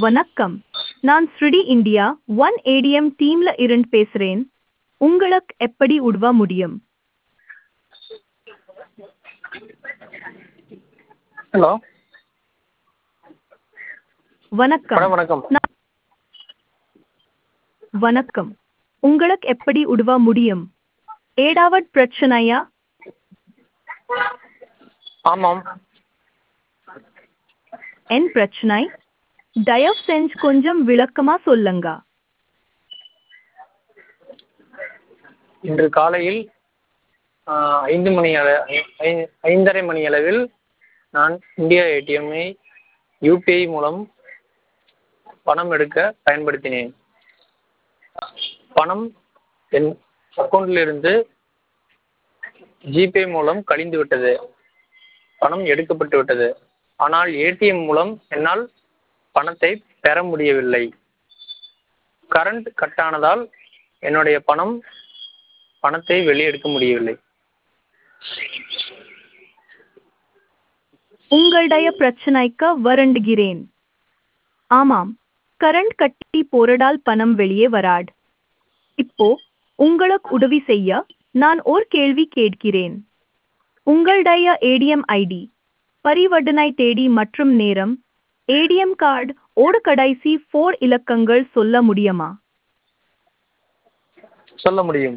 வணக்கம். நான் ஸ்ருடி India one ATM டீம்ல இருந்து பேசுறேன். உங்களுக்கு எப்படி உதவ முடியும்? ஹலோ வணக்கம். மேடம் வணக்கம். வணக்கம். உங்களுக்கு எப்படி உதவ முடியும்? ஏதாவது பிரச்சனையா? ஆமாம். என் பிரச்சனை? தயவு செஞ்சு கொஞ்சம் விளக்கமா சொல்லுங்க. இன்று காலையில் 5:30 மணி அளவில் நான் இந்தியா ஏடிஎம்ஐ யூபிஐ மூலம் பணம் எடுக்க பயன்படுத்தினேன். பணம் என் அக்கௌண்ட்டிலிருந்து ஜிபே மூலம் கழிந்து விட்டது. பணம் எடுக்கப்பட்டு விட்டது. ஆனால் ஏடிஎம் மூலம் என்னால் பணத்தை பெற முடியவில்லை. கரண்ட் கட் ஆனதால் என்னுடைய பணத்தை வெளியே எடுக்க முடியவில்லை. உங்களுடைய பிரச்சனைக்கு வருந்துகிறேன். ஆமாம், கரண்ட் கட்டி போறதால் பணம் வெளியே வராது. இப்போ உங்களுக்கு உதவி செய்ய நான் ஒரு கேள்வி கேட்கிறேன். உங்களுடைய ஏடிஎம் ஐடி, பரிவர்த்தனை தேதி மற்றும் நேரம், ஏடிஎம் கார்டு ஓட கடைசி 4 இலக்கங்கள் சொல்ல முடியுமா? சொல்ல முடியும்.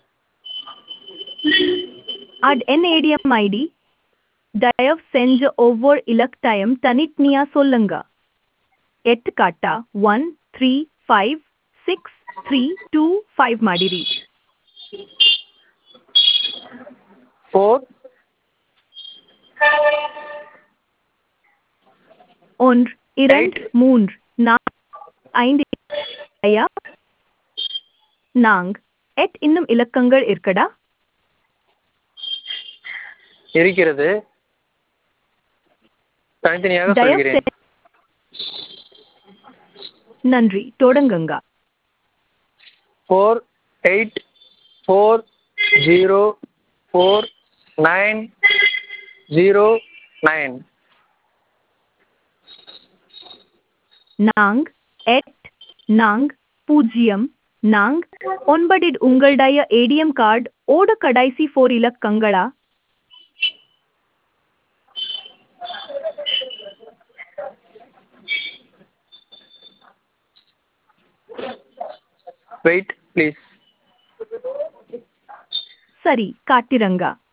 அது என் ஏடிஎம் ஐடி. தயவு செஞ்சு ஒவ்வொரு இலக்கத்தையும் தனித்தனியா சொல்லுங்க. எடுத்துக்காட்டா 1356 மாதிரி. 4 1 2 3 4 5 ஐயா நாங் எட் இன்னும் இலக்கங்கள் இருக்கடா? இருக்கிறது. தனித்தனியாக தயவு சொல்கிறேன். நன்றி, தொடங்குங்க. 48404909. நாங் எட் நாங் 0 நாங் 9 உங்களுடைய ஏடிஎம் கார்டு ஓட கடைசி 4 இலக்கங்களா? Wait please. சரி, காட்டிரங்க.